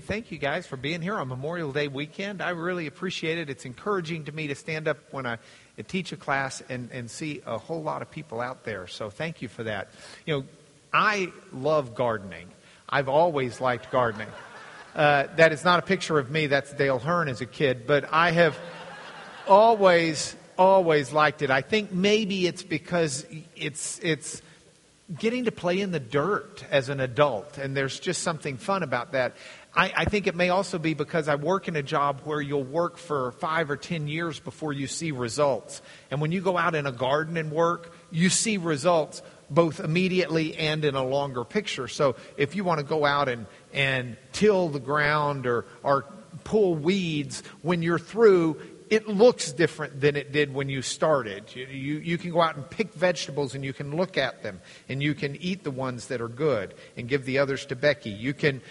thank you guys for being here on Memorial Day weekend. I really appreciate it. It's encouraging to me to stand up when I teach a class and see a whole lot of people out there. So thank you for that. You know, I love gardening. I've always liked gardening. That is not a picture of me. That's Dale Hearn as a kid. But I have always liked it. I think maybe it's because it's getting to play in the dirt as an adult, and there's just something fun about that. I think it may also be because I work in a job where you'll work for 5 or 10 years before you see results. And when you go out in a garden and work, you see results both immediately and in a longer picture. So if you want to go out and till the ground or pull weeds, when you're through, it looks different than it did when you started. You can go out and pick vegetables and you can look at them and you can eat the ones that are good and give the others to Becky. You can,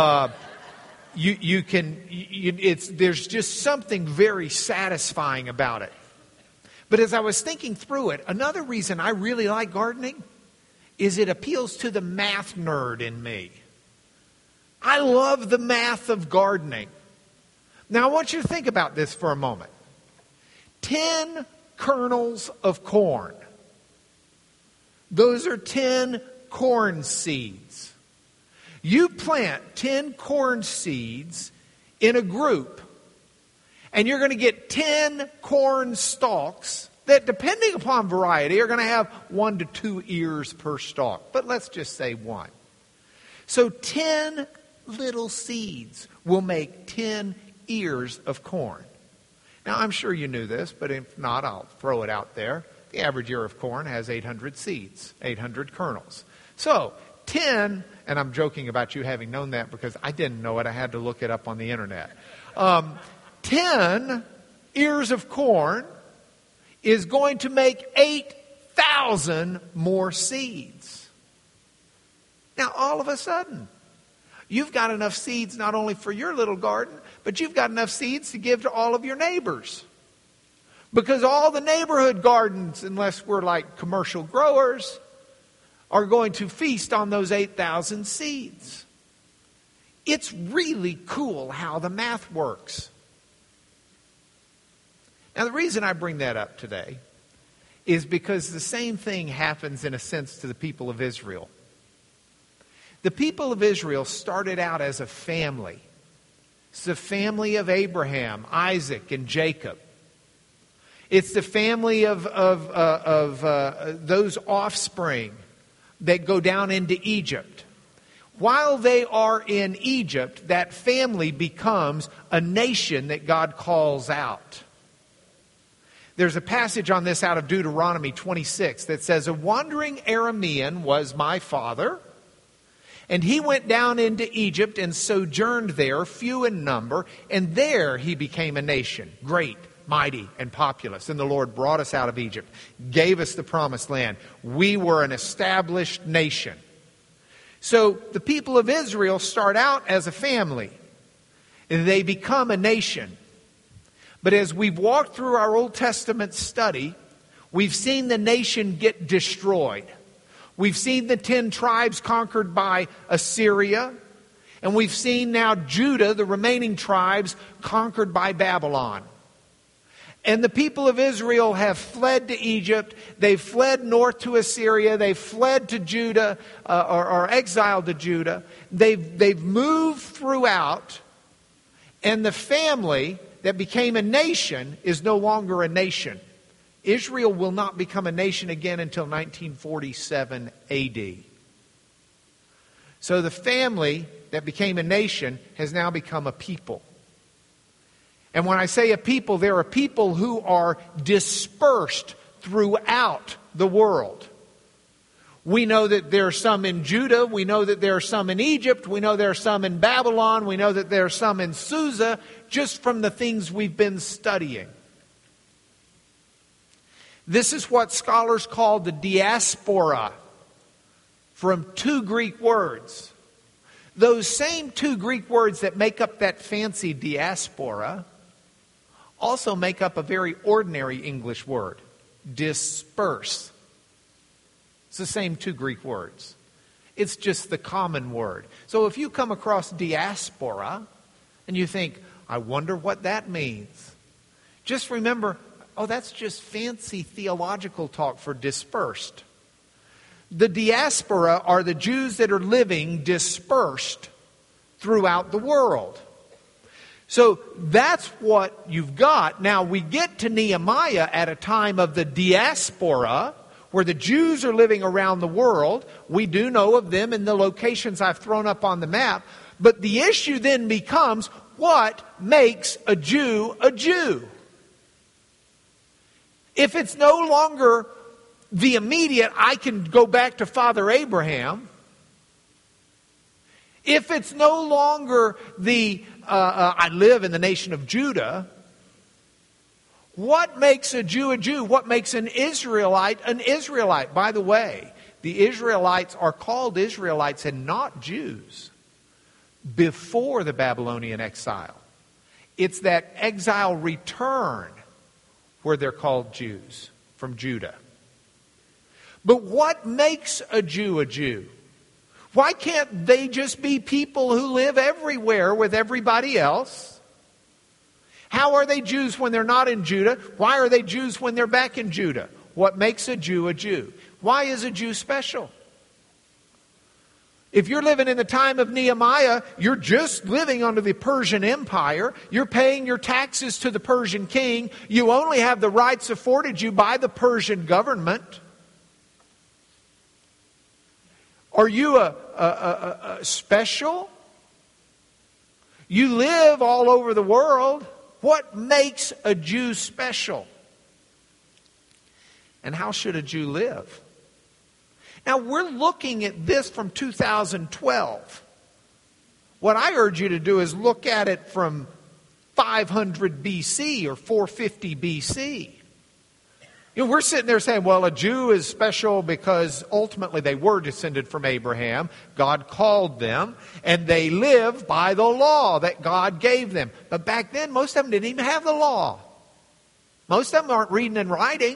there's just something very satisfying about it. But as I was thinking through it, another reason I really like gardening is it appeals to the math nerd in me. I love the math of gardening. Now, I want you to think about this for a moment. 10 kernels of corn. Those are 10 corn seeds. You plant 10 corn seeds in a group, and you're going to get 10 corn stalks that, depending upon variety, are going to have 1 to 2 ears per stalk. But let's just say 1. So 10 little seeds will make 10 ears of corn. Now, I'm sure you knew this, but if not, I'll throw it out there. The average ear of corn has 800 seeds, 800 kernels. So, 10, and I'm joking about you having known that because I didn't know it. I had to look it up on the internet. 10 ears of corn is going to make 8,000 more seeds. Now, all of a sudden, you've got enough seeds not only for your little garden, but you've got enough seeds to give to all of your neighbors. Because all the neighborhood gardens, unless we're like commercial growers, are going to feast on those 8,000 seeds. It's really cool how the math works. Now, the reason I bring that up today is because the same thing happens in a sense to the people of Israel. The people of Israel started out as a family. It's the family of Abraham, Isaac, and Jacob. It's the family of those offspring that go down into Egypt. While they are in Egypt, that family becomes a nation that God calls out. There's a passage on this out of Deuteronomy 26 that says, "A wandering Aramean was my father, and he went down into Egypt and sojourned there, few in number, and there he became a nation, great, mighty, and populous. And the Lord brought us out of Egypt, gave us the promised land. We were an established nation." So the people of Israel start out as a family. They become a nation. But as we've walked through our Old Testament study, we've seen the nation get destroyed. We've seen the 10 tribes conquered by Assyria. And we've seen now Judah, the remaining tribes, conquered by Babylon. And the people of Israel have fled to Egypt. They've fled north to Assyria. They've fled to Judah, or exiled to Judah. They've moved throughout. And the family that became a nation is no longer a nation. Israel will not become a nation again until 1947 AD. So the family that became a nation has now become a people. And when I say a people, there are people who are dispersed throughout the world. We know that there are some in Judah. We know that there are some in Egypt. We know there are some in Babylon. We know that there are some in Susa, just from the things we've been studying. This is what scholars call the diaspora, from 2 Greek words. Those same 2 Greek words that make up that fancy diaspora also make up a very ordinary English word, disperse. It's the same 2 Greek words. It's just the common word. So if you come across diaspora and you think, I wonder what that means, just remember, oh, that's just fancy theological talk for dispersed. The diaspora are the Jews that are living dispersed throughout the world. So that's what you've got. Now we get to Nehemiah at a time of the diaspora, where the Jews are living around the world. We do know of them in the locations I've thrown up on the map. But the issue then becomes, what makes a Jew a Jew? If it's no longer the immediate, I can go back to Father Abraham. If it's no longer the, I live in the nation of Judah, what makes a Jew a Jew? What makes an Israelite an Israelite? By the way, the Israelites are called Israelites and not Jews before the Babylonian exile. It's that exile return where they're called Jews from Judah. But what makes a Jew a Jew? Why can't they just be people who live everywhere with everybody else? How are they Jews when they're not in Judah? Why are they Jews when they're back in Judah? What makes a Jew a Jew? Why is a Jew special? If you're living in the time of Nehemiah, you're just living under the Persian Empire. You're paying your taxes to the Persian king. You only have the rights afforded you by the Persian government. Are you a special? You live all over the world. What makes a Jew special? And how should a Jew live? Now, we're looking at this from 2012. What I urge you to do is look at it from 500 BC or 450 BC. You know, we're sitting there saying, well, a Jew is special because ultimately they were descended from Abraham. God called them, and they live by the law that God gave them. But back then, most of them didn't even have the law. Most of them aren't reading and writing.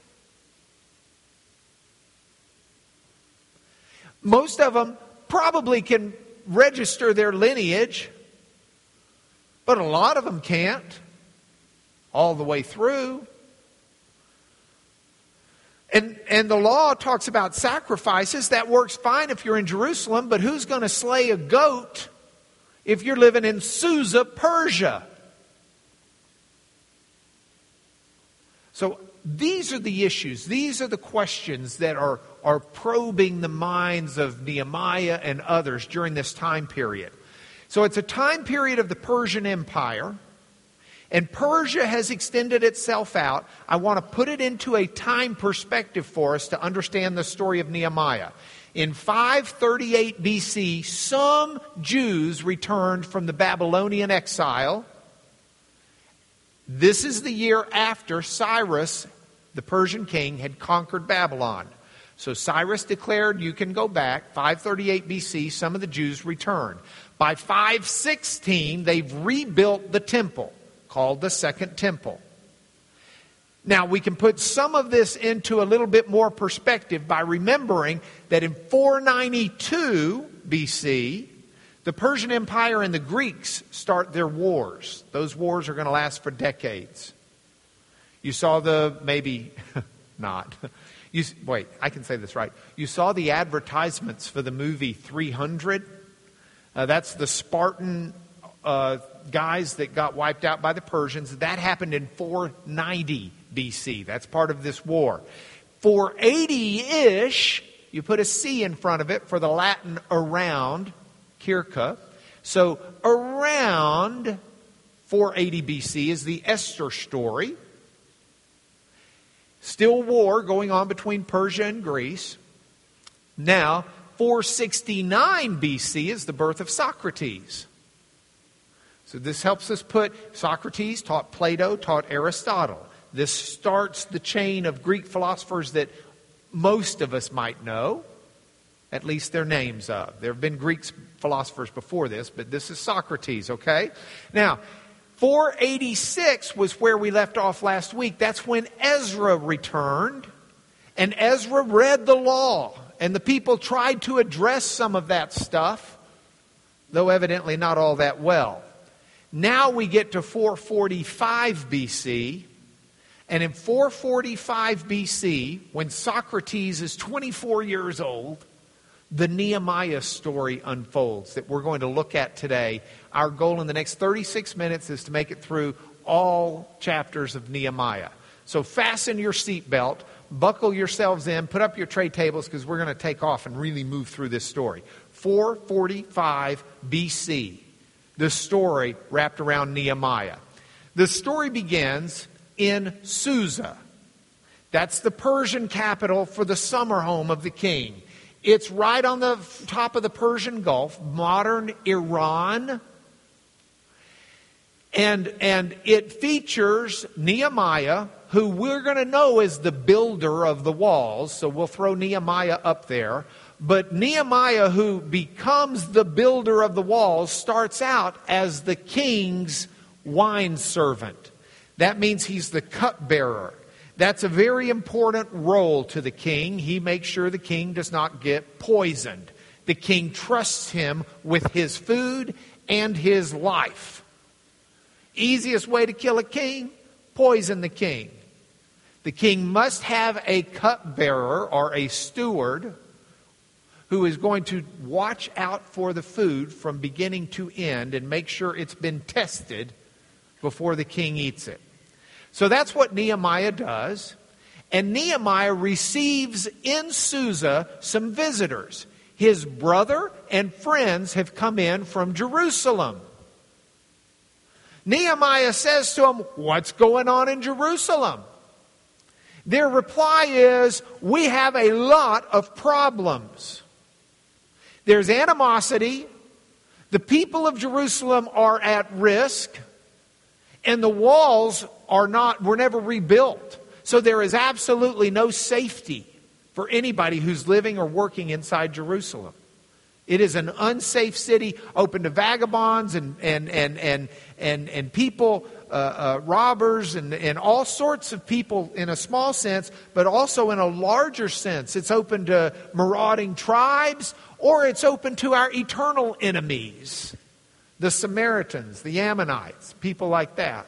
Most of them probably can register their lineage, but a lot of them can't all the way through. And the law talks about sacrifices. That works fine if you're in Jerusalem, but who's going to slay a goat if you're living in Susa, Persia? So these are the issues. These are the questions that are probing the minds of Nehemiah and others during this time period. So it's a time period of the Persian Empire. And Persia has extended itself out. I want to put it into a time perspective for us to understand the story of Nehemiah. In 538 BC, some Jews returned from the Babylonian exile. This is the year after Cyrus, the Persian king, had conquered Babylon. So Cyrus declared, you can go back. 538 BC, some of the Jews returned. By 516, they've rebuilt the temple, called the Second Temple. Now, we can put some of this into a little bit more perspective by remembering that in 492 BC, the Persian Empire and the Greeks start their wars. Those wars are going to last for decades. You saw maybe not. Wait, I can say this right. You saw the advertisements for the movie 300. That's the Spartan guys that got wiped out by the Persians. That happened in 490 BC. That's part of this war. 480-ish, you put a C in front of it for the Latin around, circa. So around 480 BC is the Esther story. Still war going on between Persia and Greece. Now, 469 BC is the birth of Socrates. So this helps us put Socrates taught Plato, taught Aristotle. This starts the chain of Greek philosophers that most of us might know, at least their names of. There have been Greek philosophers before this, but this is Socrates, okay? Now, 486 was where we left off last week. That's when Ezra returned, and Ezra read the law. And the people tried to address some of that stuff, though evidently not all that well. Now we get to 445 BC. And in 445 BC, when Socrates is 24 years old, the Nehemiah story unfolds that we're going to look at today. Our goal in the next 36 minutes is to make it through all chapters of Nehemiah. So fasten your seatbelt, buckle yourselves in, put up your tray tables because we're going to take off and really move through this story. 445 BC, the story wrapped around Nehemiah. The story begins in Susa. That's the Persian capital for the summer home of the king. It's right on the top of the Persian Gulf, modern Iran. And it features Nehemiah, who we're going to know as the builder of the walls. So we'll throw Nehemiah up there. But Nehemiah, who becomes the builder of the walls, starts out as the king's wine servant. That means he's the cupbearer. That's a very important role to the king. He makes sure the king does not get poisoned. The king trusts him with his food and his life. Easiest way to kill a king? Poison the king. The king must have a cupbearer or a steward who is going to watch out for the food from beginning to end and make sure it's been tested before the king eats it. So that's what Nehemiah does. And Nehemiah receives in Susa some visitors. His brother and friends have come in from Jerusalem. Nehemiah says to them, "What's going on in Jerusalem?" Their reply is, "We have a lot of problems. There's animosity. The people of Jerusalem are at risk. And the walls were never rebuilt. So there is absolutely no safety for anybody who's living or working inside Jerusalem. It is an unsafe city, open to vagabonds and people, robbers and all sorts of people in a small sense, but also in a larger sense. It's open to marauding tribes, or it's open to our eternal enemies, the Samaritans, the Ammonites, people like that."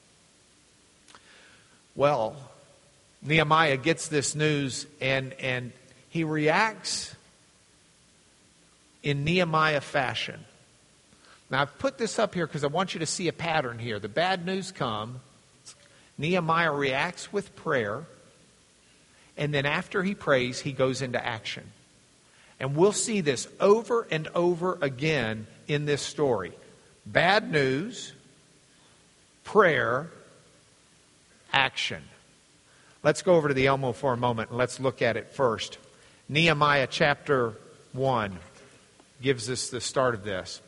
Well, Nehemiah gets this news and he reacts in Nehemiah fashion. Now, I've put this up here because I want you to see a pattern here. The bad news comes. Nehemiah reacts with prayer. And then after he prays, he goes into action. And we'll see this over and over again in this story. Bad news, prayer, action. Let's go over to the Elmo for a moment and let's look at it first. Nehemiah chapter 1 gives us the start of this.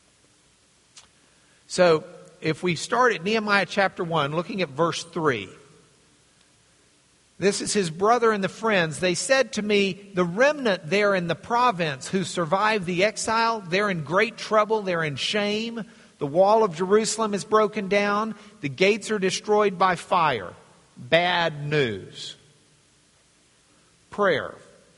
So, if we start at Nehemiah chapter 1, looking at verse 3. This is his brother and the friends. They said to me, "The remnant there in the province who survived the exile, they're in great trouble, they're in shame. The wall of Jerusalem is broken down. The gates are destroyed by fire." Bad news. Prayer.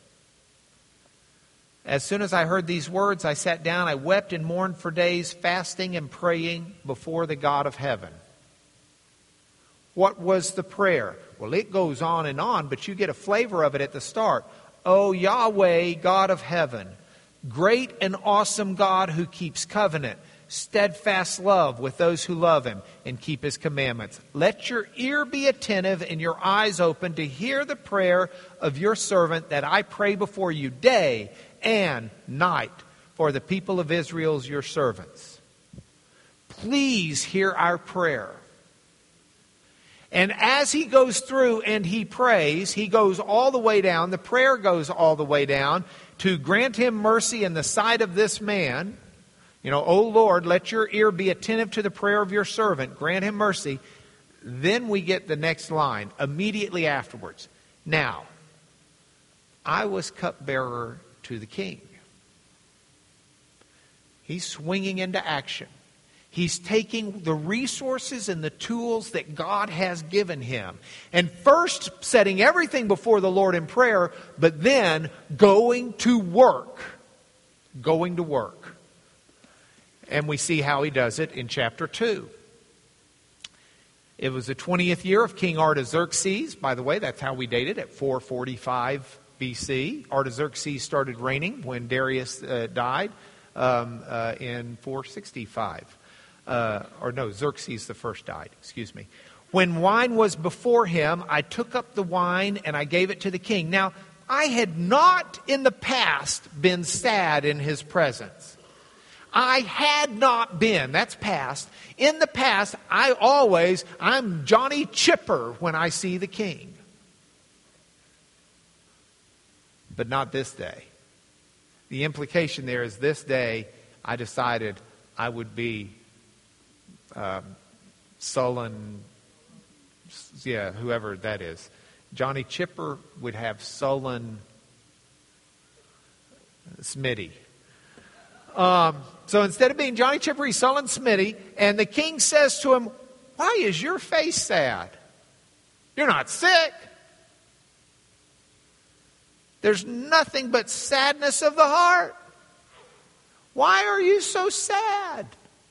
As soon as I heard these words, I sat down, I wept and mourned for days, fasting and praying before the God of heaven. What was the prayer? Well, it goes on, but you get a flavor of it at the start. "O Yahweh, God of heaven, great and awesome God who keeps covenant, steadfast love with those who love him and keep his commandments. Let your ear be attentive and your eyes open to hear the prayer of your servant that I pray before you day and night for the people of Israel, your servants. Please hear our prayer." And as he goes through and he prays, he goes all the way down, the prayer goes all the way down to grant him mercy in the sight of this man. You know, "O Lord, let your ear be attentive to the prayer of your servant. Grant him mercy." Then we get the next line immediately afterwards. "Now, I was cupbearer to the king." He's swinging into action. He's taking the resources and the tools that God has given him. And first setting everything before the Lord in prayer, but then going to work. Going to work. And we see how he does it in chapter 2. It was the 20th year of King Artaxerxes. By the way, that's how we date it, at 445 BC. Artaxerxes started reigning when Darius died in 465. Xerxes the first died, excuse me. When wine was before him, I took up the wine and I gave it to the king. Now, I had not in the past been sad in his presence. I had not been, that's past. In the past, I'm Johnny Chipper when I see the king. But not this day. The implication there is this day, I decided I would be sullen, whoever that is. Johnny Chipper would have sullen Smitty. So instead of being Johnny Chipper, he's sullen Smitty. And the king says to him, why is your face sad? You're not sick. There's nothing but sadness of the heart. Why are you so sad?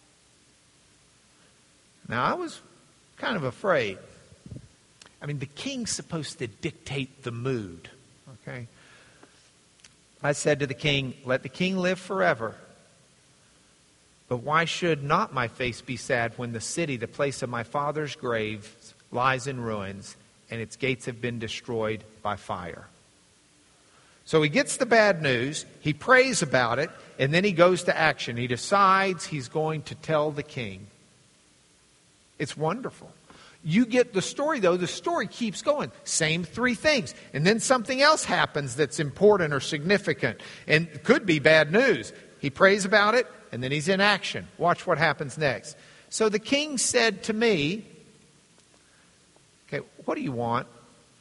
Now, I was kind of afraid. I mean, the king's supposed to dictate the mood. Okay? I said to the king, let the king live forever. But why should not my face be sad when the city, the place of my father's grave, lies in ruins and its gates have been destroyed by fire? So he gets the bad news, he prays about it, and then he goes to action. He decides he's going to tell the king. It's wonderful. You get the story, though. The story keeps going. Same three things. And then something else happens that's important or significant. And it could be bad news. He prays about it, and then he's in action. Watch what happens next. So the king said to me, okay, what do you want?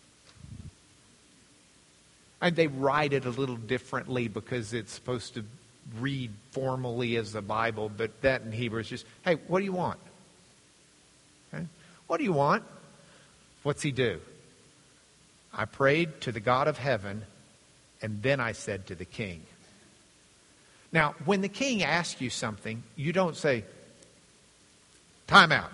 And they write it a little differently because it's supposed to read formally as the Bible, but that in Hebrew is just, hey, what do you want? Okay. What do you want? What's he do? I prayed to the God of heaven, and then I said to the king. Now, when the king asks you something, you don't say, time out.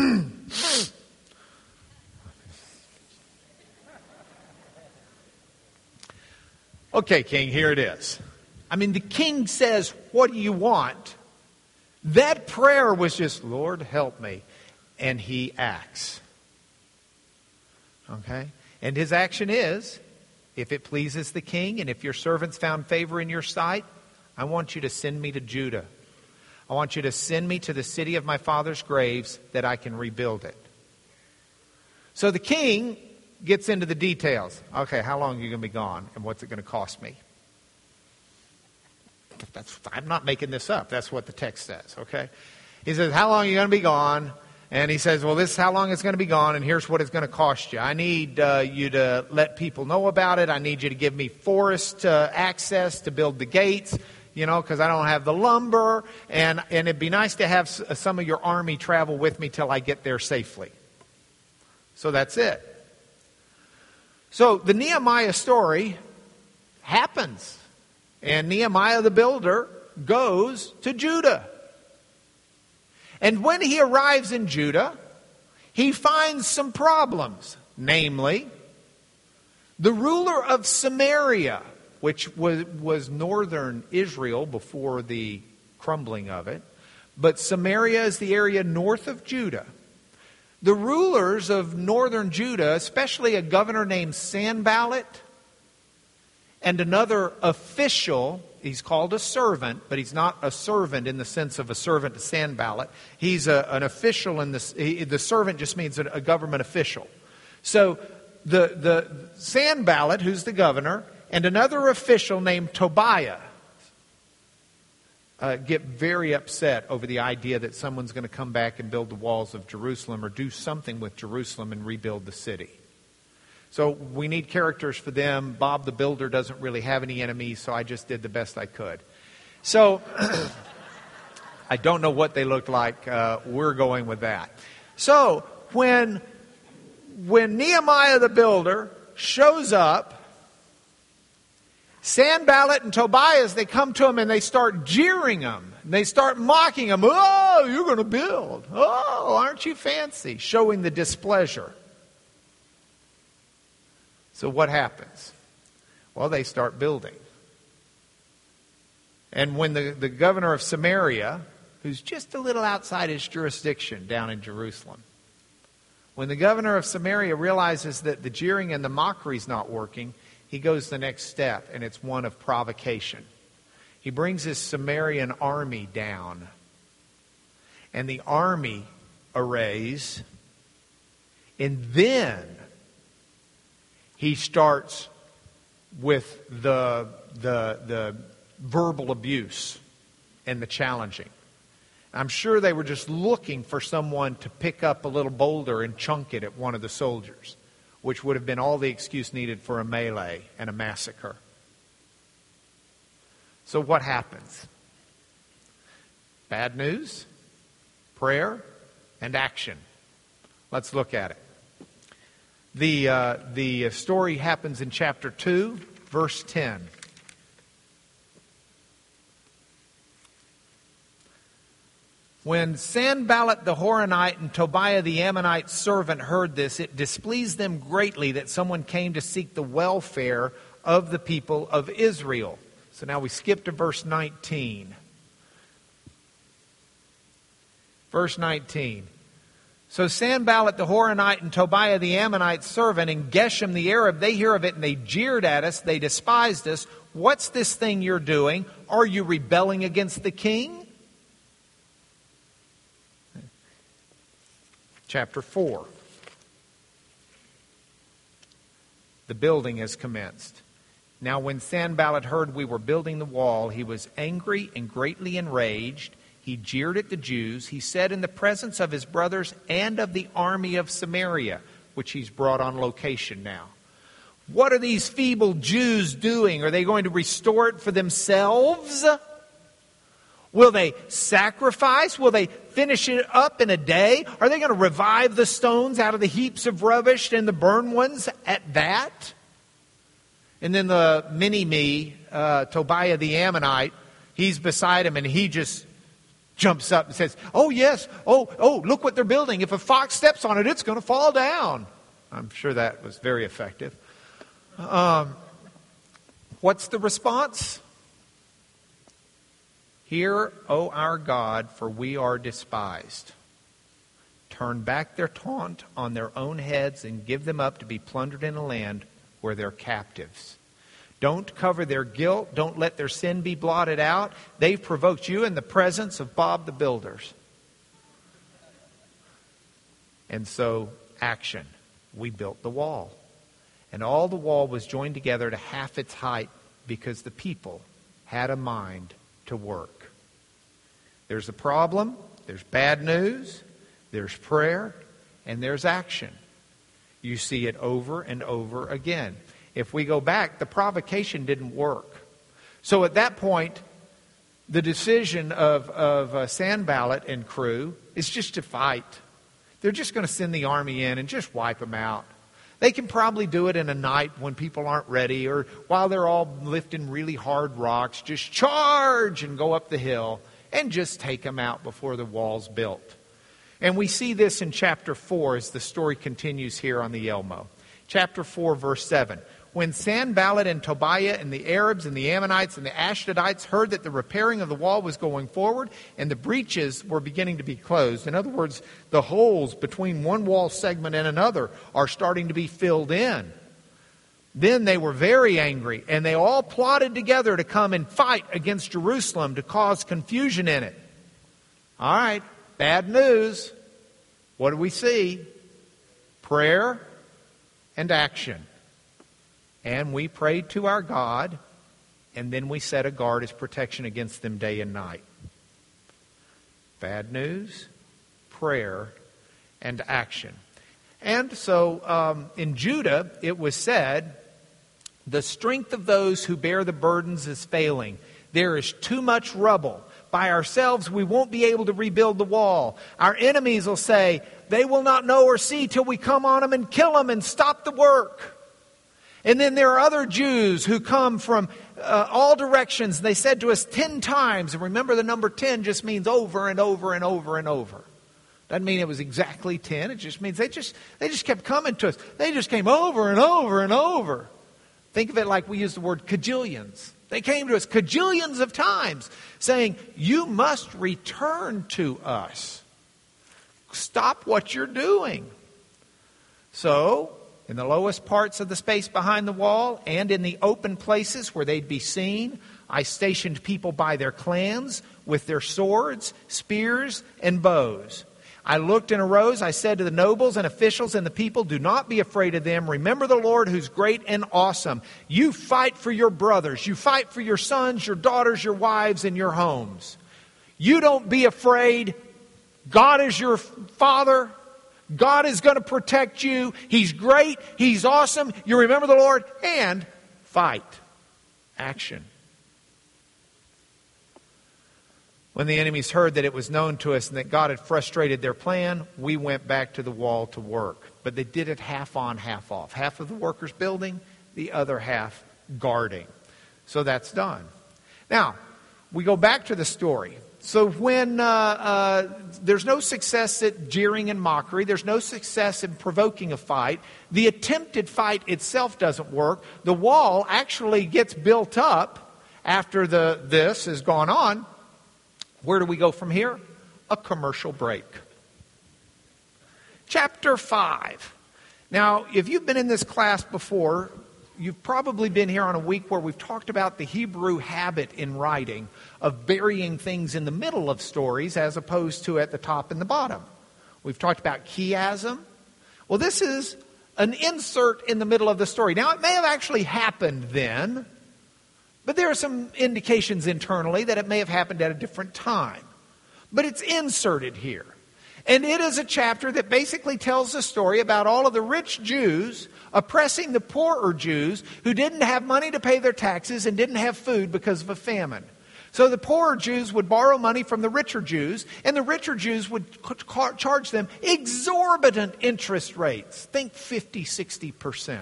Okay, king, here it is. I mean, the king says, what do you want? That prayer was just, Lord, help me. And he acts. Okay? And his action is, if it pleases the king, and if your servants found favor in your sight, I want you to send me to Judah. I want you to send me to the city of my father's graves that I can rebuild it. So the king gets into the details. Okay, how long are you going to be gone? And what's it going to cost me? I'm not making this up. That's what the text says, okay? He says, how long are you going to be gone? And he says, well, this is how long it's going to be gone, and here's what it's going to cost you. I need you to let people know about it. I need you to give me forest access to build the gates, because I don't have the lumber. And it'd be nice to have some of your army travel with me till I get there safely. So that's it. So the Nehemiah story happens. And Nehemiah the builder goes to Judah. And when he arrives in Judah, he finds some problems. Namely, the ruler of Samaria, which was northern Israel before the crumbling of it. But Samaria is the area north of Judah. The rulers of northern Judah, especially a governor named Sanballat, and another official, he's called a servant, but he's not a servant in the sense of a servant to Sanballat. He's an official in this. The servant just means a government official. So the Sanballat, who's the governor, and another official named Tobiah get very upset over the idea that someone's going to come back and build the walls of Jerusalem or do something with Jerusalem and rebuild the city. So we need characters for them. Bob the Builder doesn't really have any enemies, so I just did the best I could. So I don't know what they looked like. We're going with that. So when Nehemiah the builder shows up, Sanballat and Tobias, they come to him and they start jeering him. They start mocking him. Oh, you're going to build. Oh, aren't you fancy? Showing the displeasure. So what happens? Well, they start building. And when the governor of Samaria, who's just a little outside his jurisdiction down in Jerusalem, when the governor of Samaria realizes that the jeering and the mockery is not working, he goes the next step, and it's one of provocation. He brings his Samaritan army down. And the army arrays. And then he starts with the verbal abuse and the challenging. I'm sure they were just looking for someone to pick up a little boulder and chunk it at one of the soldiers, which would have been all the excuse needed for a melee and a massacre. So what happens? Bad news, prayer, and action. Let's look at it. The story happens in chapter 2, verse 10. When Sanballat the Horonite and Tobiah the Ammonite servant heard this, it displeased them greatly that someone came to seek the welfare of the people of Israel. So now we skip to verse 19. Verse 19. So Sanballat the Horonite and Tobiah the Ammonite servant and Geshem the Arab, they hear of it and they jeered at us. They despised us. What's this thing you're doing? Are you rebelling against the king? Chapter 4. The building has commenced. Now when Sanballat heard we were building the wall, he was angry and greatly enraged. He jeered at the Jews. He said in the presence of his brothers and of the army of Samaria, which he's brought on location now, what are these feeble Jews doing? Are they going to restore it for themselves? Will they sacrifice? Will they finish it up in a day? Are they going to revive the stones out of the heaps of rubbish and the burned ones at that? And then the mini-me, Tobiah the Ammonite, he's beside him and he just jumps up and says, oh yes, oh, look what they're building. If a fox steps on it, it's going to fall down. I'm sure that was very effective. What's the response? Hear, O our God, for we are despised. Turn back their taunt on their own heads and give them up to be plundered in a land where they're captives. Don't cover their guilt. Don't let their sin be blotted out. They've provoked you in the presence of Bob the Builders. And so, action. We built the wall. And all the wall was joined together to half its height because the people had a mind to work. There's a problem, there's bad news, there's prayer, and there's action. You see it over and over again. If we go back, the provocation didn't work. So at that point, the decision of Sanballat and crew is just to fight. They're just going to send the army in and just wipe them out. They can probably do it in a night when people aren't ready, or while they're all lifting really hard rocks, just charge and go up the hill and just take them out before the wall's built. And we see this in chapter 4 as the story continues here on the Elmo. Chapter 4, verse 7. When Sanballat and Tobiah and the Arabs and the Ammonites and the Ashdodites heard that the repairing of the wall was going forward and the breaches were beginning to be closed, in other words, the holes between one wall segment and another are starting to be filled in, then they were very angry, and they all plotted together to come and fight against Jerusalem to cause confusion in it. All right, bad news. What do we see? Prayer and action. And we prayed to our God, and then we set a guard as protection against them day and night. Bad news, prayer, and action. And so in Judah, it was said, the strength of those who bear the burdens is failing. There is too much rubble. By ourselves, we won't be able to rebuild the wall. Our enemies will say, they will not know or see till we come on them and kill them and stop the work. And then there are other Jews who come from all directions. They said to us 10 times, and remember the number 10 just means over and over and over and over. Doesn't mean it was exactly 10. It just means they just kept coming to us. They just came over and over and over. Think of it like we use the word cajillions. They came to us cajillions of times saying, you must return to us. Stop what you're doing. So, in the lowest parts of the space behind the wall and in the open places where they'd be seen, I stationed people by their clans with their swords, spears, and bows. I looked and arose. I said to the nobles and officials and the people, do not be afraid of them. Remember the Lord who's great and awesome. You fight for your brothers. You fight for your sons, your daughters, your wives, and your homes. You don't be afraid. God is your Father. God is going to protect you. He's great. He's awesome. You remember the Lord and fight. Action. When the enemies heard that it was known to us and that God had frustrated their plan, we went back to the wall to work. But they did it half on, half off. Half of the workers building, the other half guarding. So that's done. Now, we go back to the story. So when there's no success at jeering and mockery, there's no success in provoking a fight, the attempted fight itself doesn't work. The wall actually gets built up after this has gone on. Where do we go from here? A commercial break. Chapter 5. Now, if you've been in this class before, you've probably been here on a week where we've talked about the Hebrew habit in writing of burying things in the middle of stories as opposed to at the top and the bottom. We've talked about chiasm. Well, this is an insert in the middle of the story. Now, it may have actually happened then, but there are some indications internally that it may have happened at a different time. But it's inserted here. And it is a chapter that basically tells the story about all of the rich Jews oppressing the poorer Jews who didn't have money to pay their taxes and didn't have food because of a famine. So the poorer Jews would borrow money from the richer Jews, and the richer Jews would charge them exorbitant interest rates. Think 50-60%.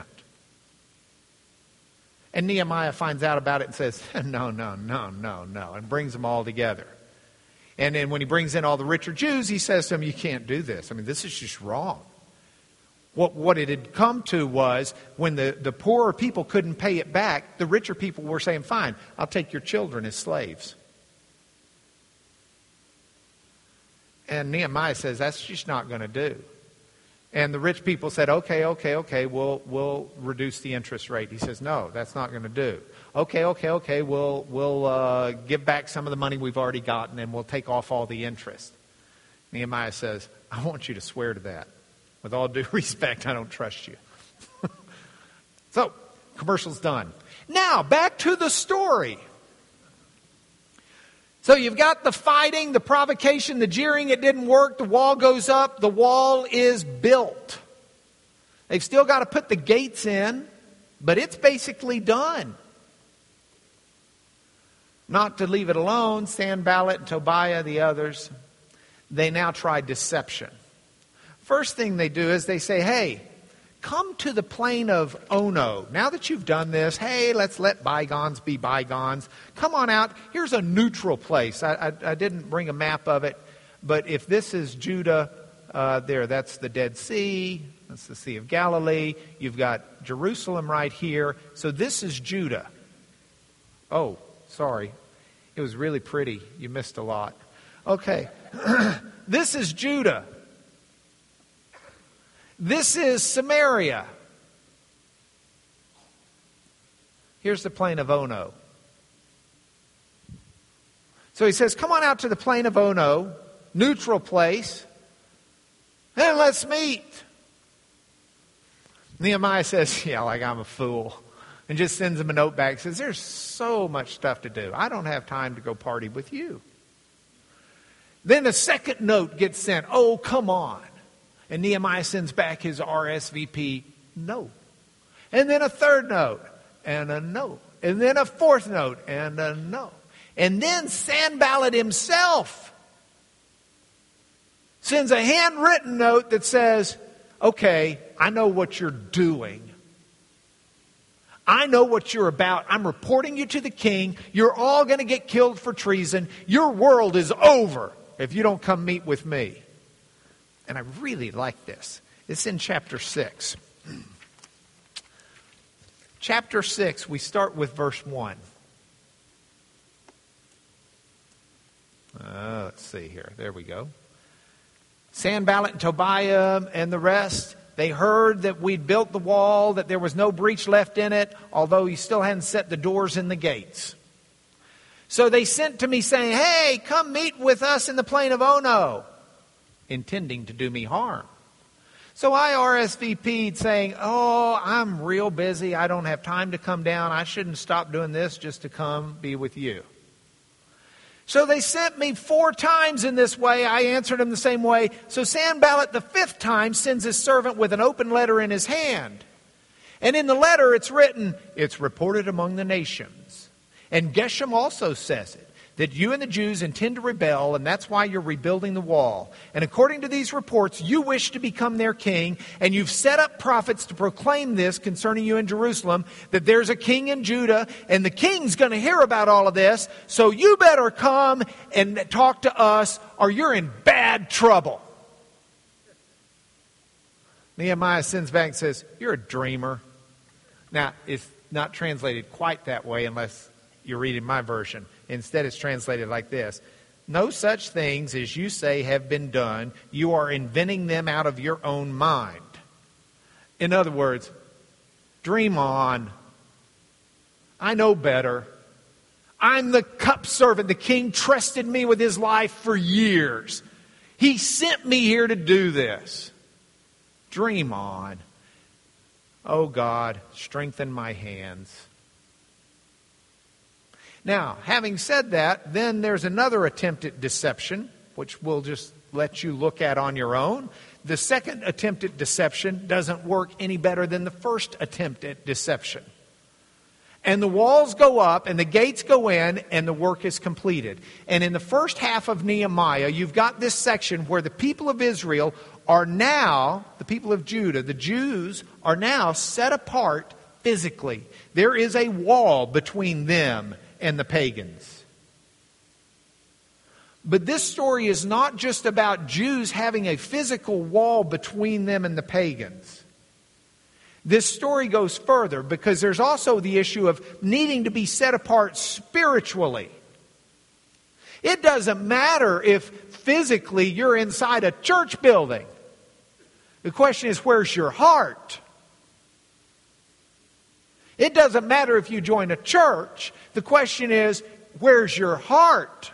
And Nehemiah finds out about it and says, no, and brings them all together. And then when he brings in all the richer Jews, he says to them, you can't do this. I mean, this is just wrong. What it had come to was when the poorer people couldn't pay it back, the richer people were saying, fine, I'll take your children as slaves. And Nehemiah says, that's just not going to do. And the rich people said, okay, we'll reduce the interest rate. He says, no, that's not going to do. Okay, we'll give back some of the money we've already gotten and we'll take off all the interest. Nehemiah says, I want you to swear to that. With all due respect, I don't trust you. So, commercial's done. Now, back to the story. So you've got the fighting, the provocation, the jeering. It didn't work. The wall goes up. The wall is built. They've still got to put the gates in, but it's basically done. Not to leave it alone, Sanballat and Tobiah, the others, they now try deception. First thing they do is they say, hey, come to the plain of Ono. Now that you've done this, hey, let's let bygones be bygones. Come on out. Here's a neutral place. I didn't bring a map of it, but if this is Judah, that's the Dead Sea. That's the Sea of Galilee. You've got Jerusalem right here. So this is Judah. Oh, sorry. It was really pretty. You missed a lot. Okay. This is Judah. This is Samaria. Here's the plain of Ono. So he says, come on out to the plain of Ono, neutral place, and let's meet. Nehemiah says, yeah, like I'm a fool. And just sends him a note back. Says, there's so much stuff to do. I don't have time to go party with you. Then a second note gets sent. Oh, come on. And Nehemiah sends back his RSVP no. And then a third note and a no. And then a fourth note and a no. And then Sanballat himself sends a handwritten note that says, okay, I know what you're doing. I know what you're about. I'm reporting you to the king. You're all going to get killed for treason. Your world is over if you don't come meet with me. And I really like this. It's in chapter 6. Chapter 6, we start with verse 1. Let's see here. There we go. Sanballat and Tobiah and the rest, they heard that we'd built the wall, that there was no breach left in it, although he still hadn't set the doors and the gates. So they sent to me saying, hey, come meet with us in the plain of Ono, intending to do me harm. So I RSVP'd saying, oh, I'm real busy. I don't have time to come down. I shouldn't stop doing this just to come be with you. So they sent me 4 times in this way. I answered them the same way. So Sanballat the 5th time sends his servant with an open letter in his hand. And in the letter it's written, it's reported among the nations. And Geshem also says it, that you and the Jews intend to rebel, and that's why you're rebuilding the wall. And according to these reports, you wish to become their king, and you've set up prophets to proclaim this concerning you in Jerusalem, that there's a king in Judah, and the king's going to hear about all of this, so you better come and talk to us, or you're in bad trouble. Nehemiah sends back and says, you're a dreamer. Now, it's not translated quite that way unless you're reading my version. Instead, it's translated like this. No such things as you say have been done. You are inventing them out of your own mind. In other words, dream on. I know better. I'm the cup servant. The king trusted me with his life for years. He sent me here to do this. Dream on. Oh God, strengthen my hands. Now, having said that, then there's another attempt at deception, which we'll just let you look at on your own. The second attempt at deception doesn't work any better than the first attempt at deception. And the walls go up, and the gates go in, and the work is completed. And in the first half of Nehemiah, you've got this section where the people of Israel are now, the people of Judah, the Jews, are now set apart physically. There is a wall between them and the pagans. But this story is not just about Jews having a physical wall between them and the pagans. This story goes further because there's also the issue of needing to be set apart spiritually. It doesn't matter if physically you're inside a church building. The question is, where's your heart? It doesn't matter if you join a church. The question is, where's your heart?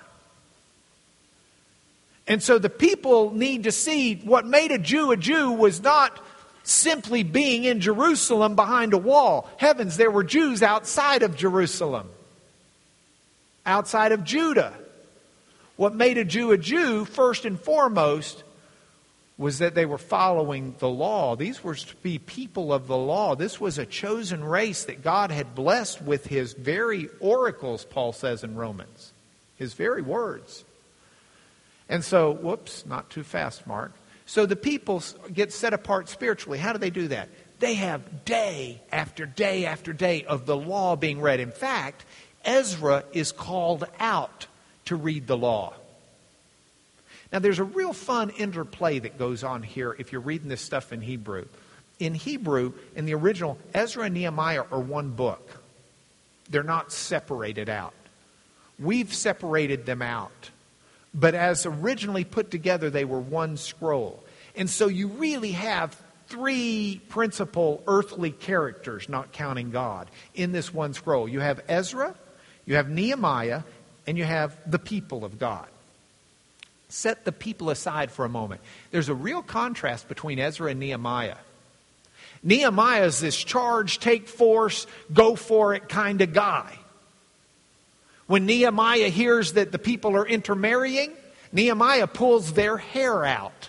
And so the people need to see what made a Jew was not simply being in Jerusalem behind a wall. Heavens, there were Jews outside of Jerusalem, outside of Judah. What made a Jew, first and foremost, was that they were following the law. These were to be people of the law. This was a chosen race that God had blessed with His very oracles, Paul says in Romans. His very words. And so, whoops, not too fast, Mark. So the people get set apart spiritually. How do they do that? They have day after day after day of the law being read. In fact, Ezra is called out to read the law. Now, there's a real fun interplay that goes on here if you're reading this stuff in Hebrew. In Hebrew, in the original, Ezra and Nehemiah are one book. They're not separated out. We've separated them out. But as originally put together, they were one scroll. And so you really have 3 principal earthly characters, not counting God, in this one scroll. You have Ezra, you have Nehemiah, and you have the people of God. Set the people aside for a moment. There's a real contrast between Ezra and Nehemiah. Nehemiah is this charge, take force, go for it kind of guy. When Nehemiah hears that the people are intermarrying, Nehemiah pulls their hair out.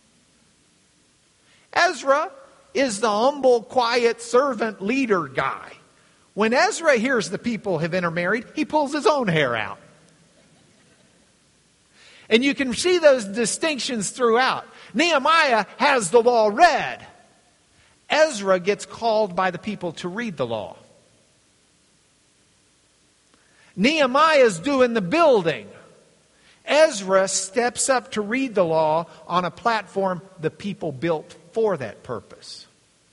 Ezra is the humble, quiet, servant leader guy. When Ezra hears the people have intermarried, he pulls his own hair out. And you can see those distinctions throughout. Nehemiah has the law read. Ezra gets called by the people to read the law. Nehemiah's doing the building. Ezra steps up to read the law on a platform the people built for that purpose.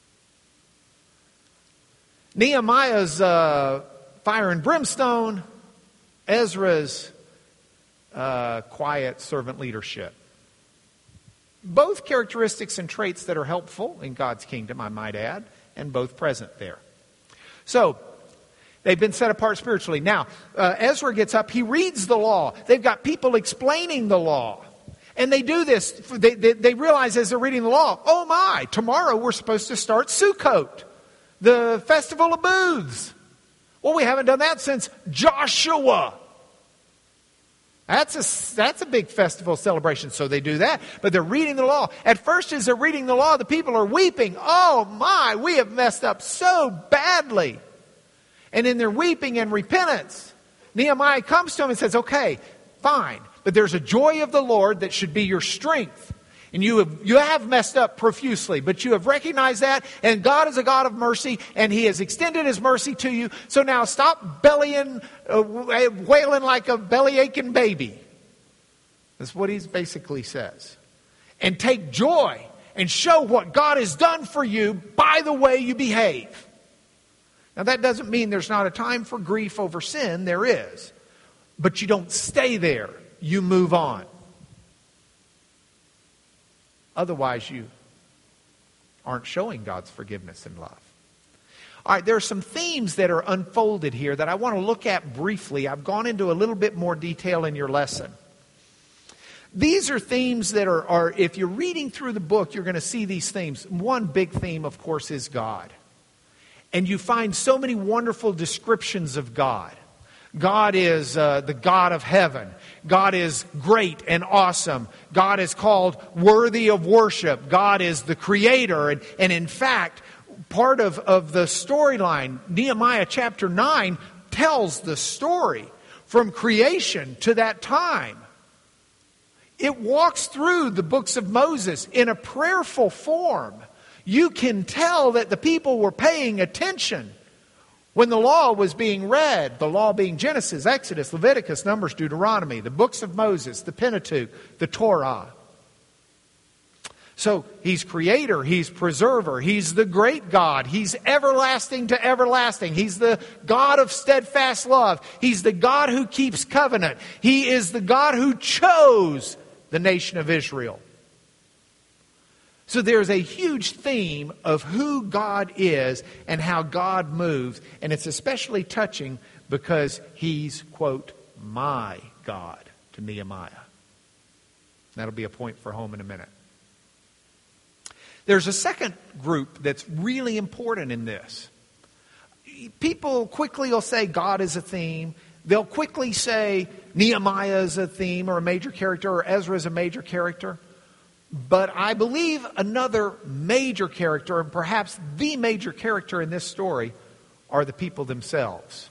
Nehemiah's fire and brimstone. Ezra's quiet servant leadership. Both characteristics and traits that are helpful in God's kingdom, I might add, and both present there. So, they've been set apart spiritually. Now, Ezra gets up, he reads the law. They've got people explaining the law. And they do this, they realize as they're reading the law, oh my, tomorrow we're supposed to start Sukkot, the Festival of Booths. Well, we haven't done that since Joshua. That's a big festival celebration, so they do that. But they're reading the law. At first, as they're reading the law, the people are weeping. Oh my, we have messed up so badly. And in their weeping and repentance, Nehemiah comes to them and says, okay, fine. But there's a joy of the Lord that should be your strength. And you have messed up profusely, but you have recognized that, and God is a God of mercy, and He has extended His mercy to you. So now stop wailing like a belly-aching baby. That's what he basically says. And take joy and show what God has done for you by the way you behave. Now that doesn't mean there's not a time for grief over sin. There is. But you don't stay there. You move on. Otherwise, you aren't showing God's forgiveness and love. All right, there are some themes that are unfolded here that I want to look at briefly. I've gone into a little bit more detail in your lesson. These are themes that are if you're reading through the book, you're going to see these themes. One big theme, of course, is God. And you find so many wonderful descriptions of God. God is the God of heaven. God is great and awesome. God is called worthy of worship. God is the creator. And in fact, part of the storyline, Nehemiah chapter 9 tells the story from creation to that time. It walks through the books of Moses in a prayerful form. You can tell that the people were paying attention when the law was being read, the law being Genesis, Exodus, Leviticus, Numbers, Deuteronomy, the books of Moses, the Pentateuch, the Torah. So He's creator, He's preserver, He's the great God, He's everlasting to everlasting, He's the God of steadfast love, He's the God who keeps covenant, He is the God who chose the nation of Israel. So there's a huge theme of who God is and how God moves. And it's especially touching because He's, quote, my God to Nehemiah. That'll be a point for home in a minute. There's a second group that's really important in this. People quickly will say God is a theme. They'll quickly say Nehemiah is a theme or a major character or Ezra is a major character. But I believe another major character, and perhaps the major character in this story, are the people themselves.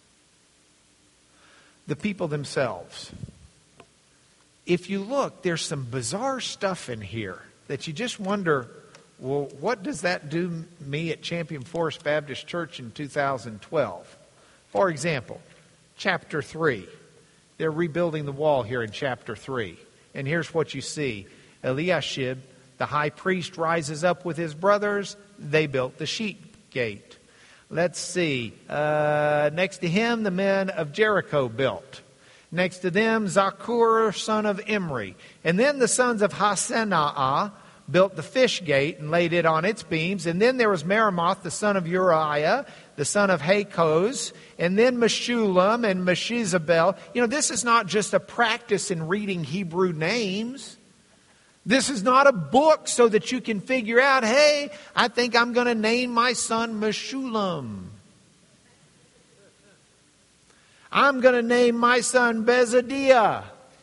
The people themselves. If you look, there's some bizarre stuff in here that you just wonder, well, what does that do me at Champion Forest Baptist Church in 2012? For example, chapter 3. They're rebuilding the wall here in chapter 3. And here's what you see. Eliashib, the high priest, rises up with his brothers. They built the sheep gate. Let's see. Next to him, the men of Jericho built. Next to them, Zakur, son of Imri. And then the sons of Hasena'ah built the fish gate and laid it on its beams. And then there was Meremoth, the son of Uriah, the son of Hakoz. And then Meshullam and Meshizabel. You know, this is not just a practice in reading Hebrew names. This is not a book so that you can figure out, hey, I think I'm going to name my son Meshullam. I'm going to name my son Bezadiah.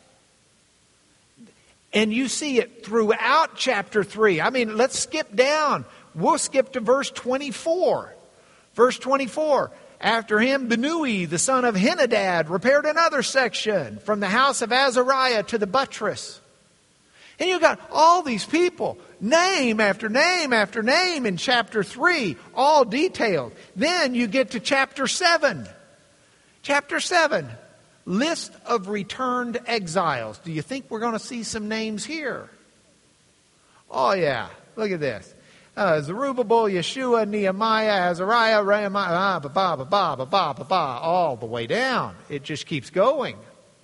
And you see it throughout chapter 3. I mean, let's skip down. We'll skip to verse 24. Verse 24. After him, Benui, the son of Henadad, repaired another section from the house of Azariah to the buttress. And you got all these people, name after name after name in chapter 3, all detailed. Then you get to chapter 7. Chapter 7, list of returned exiles. Do you think we're going to see some names here? Oh yeah, look at this. Zerubbabel, Yeshua, Nehemiah, Azariah, Rehemiah, all the way down. It just keeps going.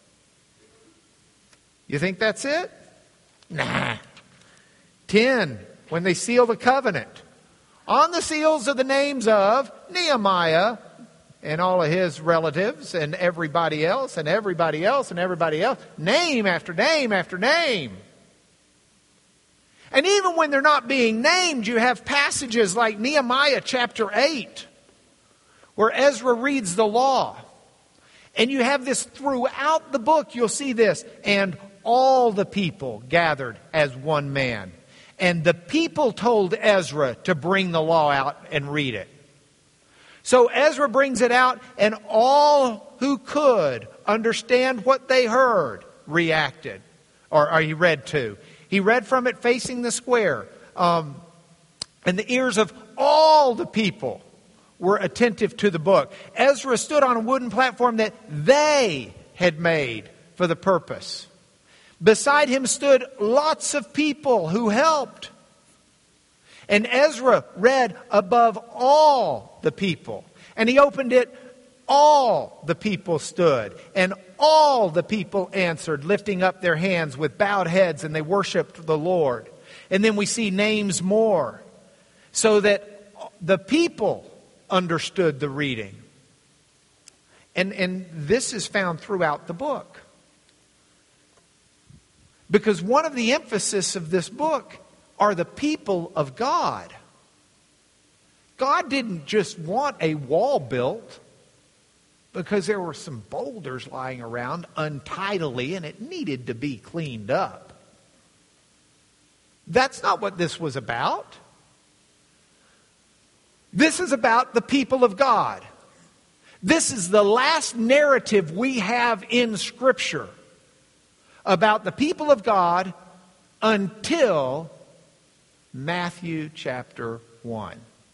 You think that's it? Nah. 10, when they seal the covenant. On the seals are the names of Nehemiah and all of his relatives and everybody else and everybody else and everybody else. Name after name after name. And even when they're not being named, you have passages like Nehemiah chapter 8, where Ezra reads the law. And you have this throughout the book, you'll see this. And all the people gathered as one man. And the people told Ezra to bring the law out and read it. So Ezra brings it out, and all who could understand what they heard reacted, or he read to. He read from it facing the square. And the ears of all the people were attentive to the book. Ezra stood on a wooden platform that they had made for the purpose. Beside him stood lots of people who helped. And Ezra read above all the people. And he opened it. All the people stood, and all the people answered, lifting up their hands with bowed heads, and they worshiped the Lord. And then we see names more, so that the people understood the reading. And this is found throughout the book. Because one of the emphasis of this book are the people of God. God didn't just want a wall built because there were some boulders lying around untidily and it needed to be cleaned up. That's not what this was about. This is about the people of God. This is the last narrative we have in Scripture about the people of God until Matthew chapter 1.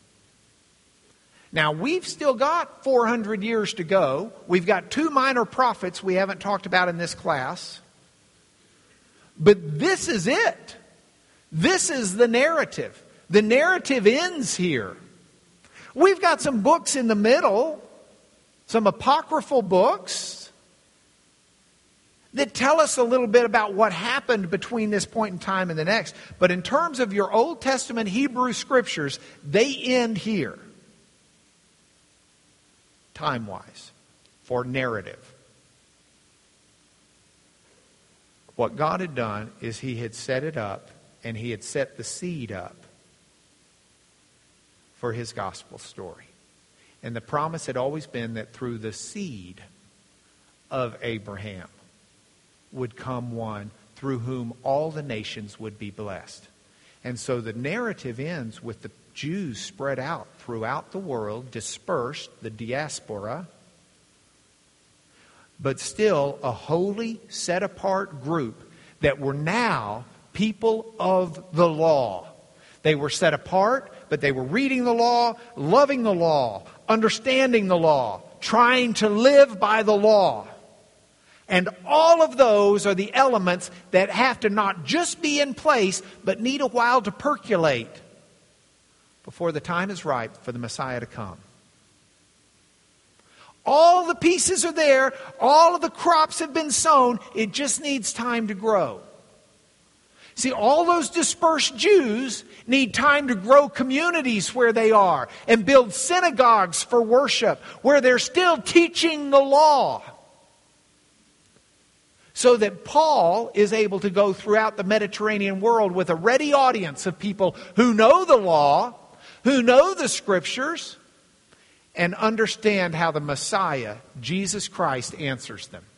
Now, we've still got 400 years to go. We've got 2 minor prophets we haven't talked about in this class. But this is it. This is the narrative. The narrative ends here. We've got some books in the middle, some apocryphal books that tell us a little bit about what happened between this point in time and the next. But in terms of your Old Testament Hebrew Scriptures, they end here. Time-wise, for narrative. What God had done is He had set it up, and He had set the seed up for His gospel story. And the promise had always been that through the seed of Abraham would come one through whom all the nations would be blessed. And so the narrative ends with the Jews spread out throughout the world, dispersed, the diaspora, but still a holy, set-apart group that were now people of the law. They were set apart, but they were reading the law, loving the law, understanding the law, trying to live by the law. And all of those are the elements that have to not just be in place, but need a while to percolate before the time is ripe for the Messiah to come. All the pieces are there. All of the crops have been sown. It just needs time to grow. See, all those dispersed Jews need time to grow communities where they are and build synagogues for worship where they're still teaching the law. So that Paul is able to go throughout the Mediterranean world with a ready audience of people who know the law, who know the Scriptures, and understand how the Messiah, Jesus Christ, answers them.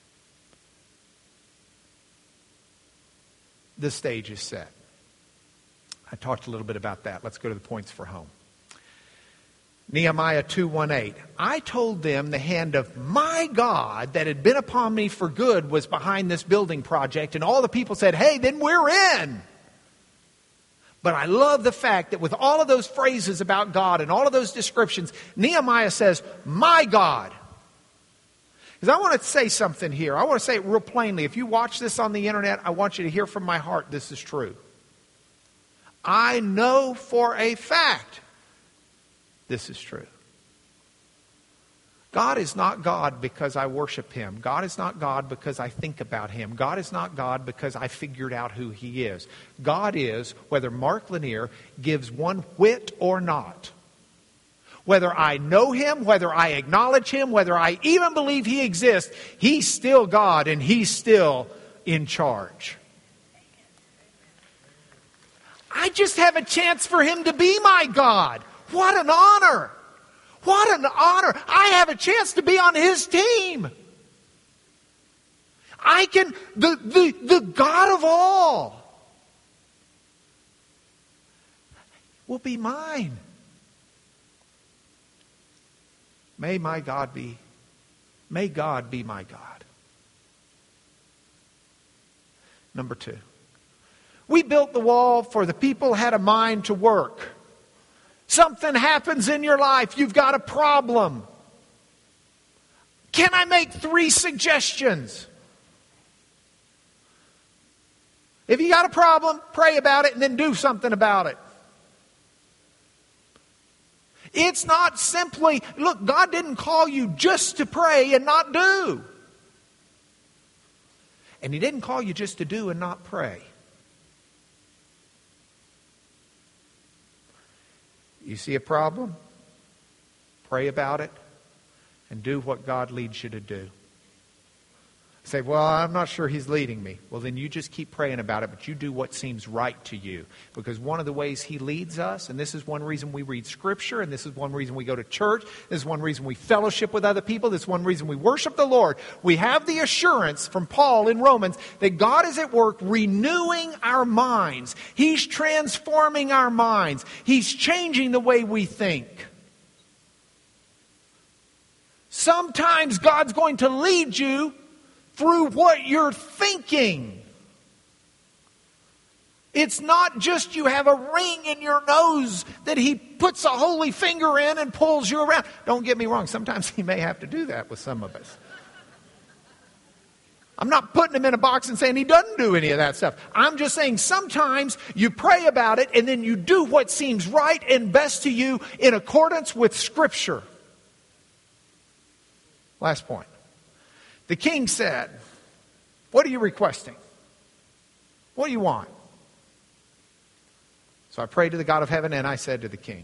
The stage is set. I talked a little bit about that. Let's go to the points for home. Nehemiah 2:18. I told them the hand of my God that had been upon me for good was behind this building project. And all the people said, hey, then we're in. But I love the fact that with all of those phrases about God and all of those descriptions, Nehemiah says, my God. Because I want to say something here. I want to say it real plainly. If you watch this on the internet, I want you to hear from my heart this is true. I know for a fact this is true. God is not God because I worship Him. God is not God because I think about Him. God is not God because I figured out who He is. God is, whether Mark Lanier gives one whit or not. Whether I know Him, whether I acknowledge Him, whether I even believe He exists, He's still God and He's still in charge. I just have a chance for Him to be my God. What an honor! What an honor! I have a chance to be on His team. I can, the God of all will be mine. May God be my God. Number 2. We built the wall for the people had a mind to work. Something happens in your life. You've got a problem. Can I make 3 suggestions? If you got a problem, pray about it and then do something about it. It's not simply, look, God didn't call you just to pray and not do. And He didn't call you just to do and not pray. You see a problem? Pray about it and do what God leads you to do. Say, well, I'm not sure He's leading me. Well, then you just keep praying about it, but you do what seems right to you. Because one of the ways He leads us, and this is one reason we read Scripture, and this is one reason we go to church, this is one reason we fellowship with other people, this is one reason we worship the Lord. We have the assurance from Paul in Romans that God is at work renewing our minds. He's transforming our minds. He's changing the way we think. Sometimes God's going to lead you through what you're thinking. It's not just you have a ring in your nose that He puts a holy finger in and pulls you around. Don't get me wrong, sometimes He may have to do that with some of us. I'm not putting Him in a box and saying He doesn't do any of that stuff. I'm just saying sometimes you pray about it and then you do what seems right and best to you in accordance with Scripture. Last point. The king said, what are you requesting? What do you want? So I prayed to the God of heaven and I said to the king,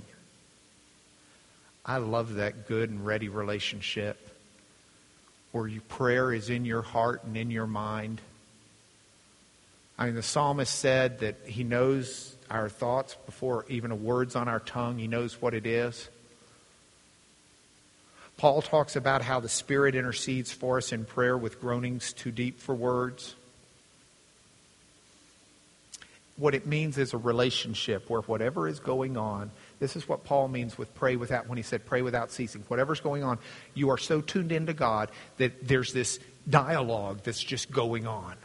I love that good and ready relationship where your prayer is in your heart and in your mind. I mean, the psalmist said that he knows our thoughts before even a word's on our tongue. He knows what it is. Paul talks about how the Spirit intercedes for us in prayer with groanings too deep for words. What it means is a relationship where whatever is going on, this is what Paul means with pray without, when he said pray without ceasing. Whatever's going on, you are so tuned into God that there's this dialogue that's just going on.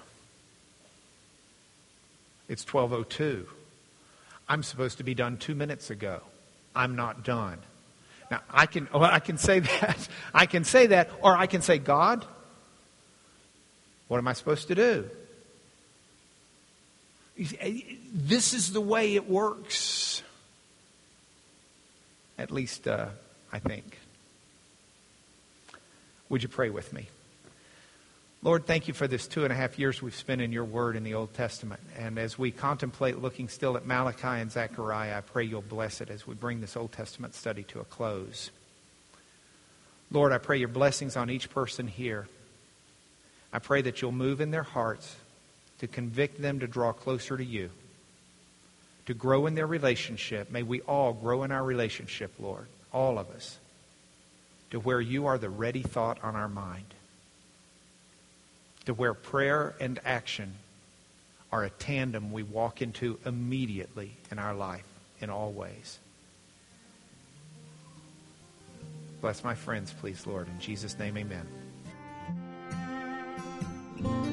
It's 12:02. I'm supposed to be done 2 minutes ago. I'm not done. Now, I can say that. I can say that, or I can say, God, what am I supposed to do? This is the way it works. At least, I think. Would you pray with me? Lord, thank you for this 2.5 years we've spent in your word in the Old Testament. And as we contemplate looking still at Malachi and Zechariah, I pray you'll bless it as we bring this Old Testament study to a close. Lord, I pray your blessings on each person here. I pray that you'll move in their hearts to convict them to draw closer to you, to grow in their relationship. May we all grow in our relationship, Lord, all of us, to where you are the ready thought on our mind. To where prayer and action are a tandem we walk into immediately in our life in all ways. Bless my friends, please, Lord. In Jesus' name, amen.